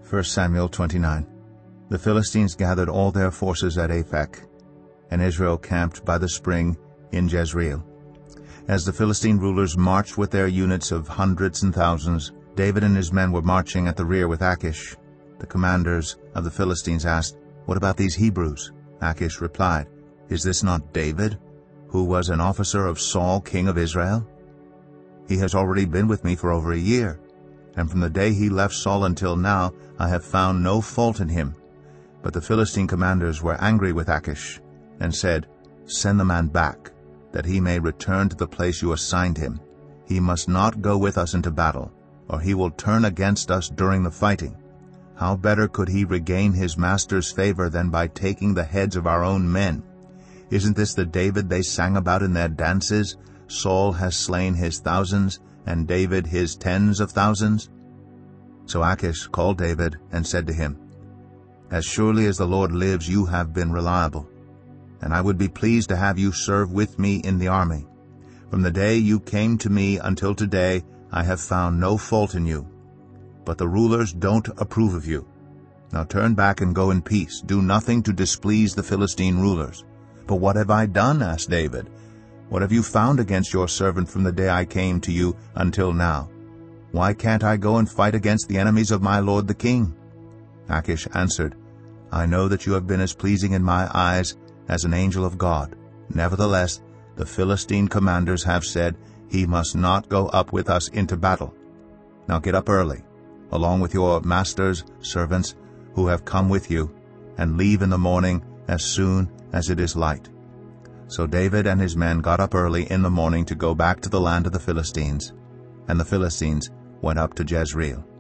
1 Samuel 29. The Philistines gathered all their forces at Aphek, and Israel camped by the spring in Jezreel. As the Philistine rulers marched with their units of hundreds and thousands, David and his men were marching at the rear with Achish. The commanders of the Philistines asked, "What about these Hebrews?" Achish replied, "Is this not David, who was an officer of Saul, king of Israel? He has already been with me for over a year, and from the day he left Saul until now I have found no fault in him." But the Philistine commanders were angry with Achish, and said, "Send the man back, that he may return to the place you assigned him. He must not go with us into battle, or he will turn against us during the fighting. How better could he regain his master's favor than by taking the heads of our own men? Isn't this the David they sang about in their dances? Saul has slain his thousands, and David his tens of thousands." So Achish called David and said to him, "As surely as the Lord lives, you have been reliable, and I would be pleased to have you serve with me in the army. From the day you came to me until today, I have found no fault in you. But the rulers don't approve of you. Now turn back and go in peace. Do nothing to displease the Philistine rulers." "But what have I done?" asked David. "What have you found against your servant from the day I came to you until now? Why can't I go and fight against the enemies of my lord the king?" Achish answered, "I know that you have been as pleasing in my eyes as an angel of God. Nevertheless, the Philistine commanders have said, 'He must not go up with us into battle.' Now get up early, along with your master's servants who have come with you, and leave in the morning as soon as it is light." So David and his men got up early in the morning to go back to the land of the Philistines, and the Philistines went up to Jezreel.